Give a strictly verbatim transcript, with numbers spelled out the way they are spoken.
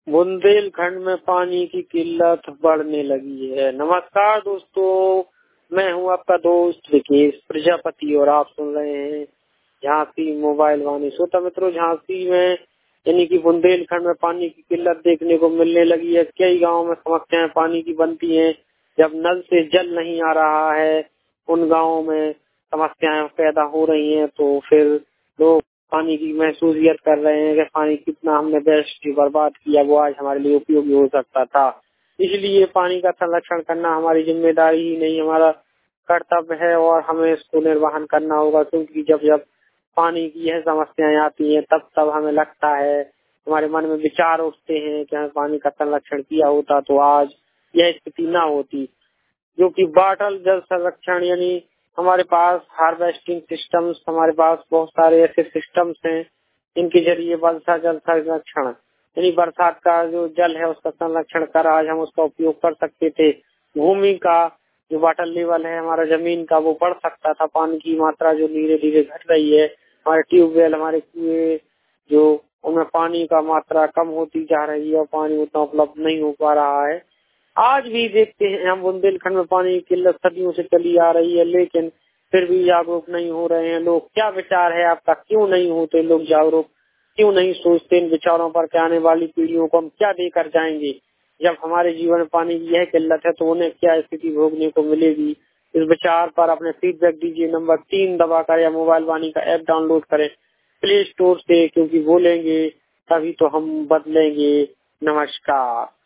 बुंदेलखंड में पानी की किल्लत बढ़ने लगी है। नमस्कार दोस्तों, मैं हूं आपका दोस्त विकेश प्रजापति और आप सुन रहे हैं झांसी मोबाइल वाणी। श्रोता मित्रों, झांसी में यानी कि बुंदेलखंड में पानी की किल्लत देखने को मिलने लगी है। कई गाँव में समस्याएं पानी की बनती हैं। जब नल से जल नहीं आ रहा है, उन गाँवों में समस्याएं पैदा हो रही हैं, तो फिर लोग पानी की महसूसियत कर रहे हैं कि पानी कितना हमने वेस्ट बर्बाद किया, वो आज हमारे लिए उपयोगी हो सकता था। इसलिए पानी का संरक्षण करना हमारी जिम्मेदारी ही नहीं, हमारा कर्तव्य है और हमें इसको निर्वहन करना होगा। क्योंकि जब जब पानी की यह समस्याएं आती हैं, तब तब हमें लगता है, हमारे मन में विचार उठते हैं कि हमें पानी का संरक्षण किया होता तो आज यह स्थिति ना होती। जो कि वाटर जल संरक्षण यानी हमारे पास हार्वेस्टिंग सिस्टम्स, हमारे पास बहुत सारे ऐसे सिस्टम्स हैं इनके जरिए वर्षा जल संरक्षण यानी बरसात का जो जल है उसका संरक्षण कर आज हम उसका उपयोग कर सकते थे। भूमि का जो वाटर लेवल है, हमारा जमीन का, वो बढ़ सकता था। पानी की मात्रा जो धीरे धीरे घट रही है, हमारे ट्यूबवेल, हमारे कुएं जो उनमें पानी का मात्रा कम होती जा रही है और पानी उतना उपलब्ध नहीं हो पा रहा है। आज भी देखते हैं हम बुंदेलखंड में पानी की किल्लत सदियों से चली आ रही है, लेकिन फिर भी जागरूक नहीं हो रहे हैं लोग। क्या विचार है आपका, क्यों नहीं होते लोग जागरूक, क्यों नहीं सोचते इन विचारों पर कि आने वाली पीढ़ियों को हम क्या देकर जाएंगे? जब हमारे जीवन में पानी की यह किल्लत है तो उन्हें क्या स्थिति भोगने को मिलेगी? इस विचार पर अपने फीडबैक दीजिए। नंबर तीन दबाकर या मोबाइल वाणी का ऐप डाउनलोड करें प्ले स्टोर से, क्योंकि बोलेंगे तभी तो हम बदलेंगे। नमस्कार।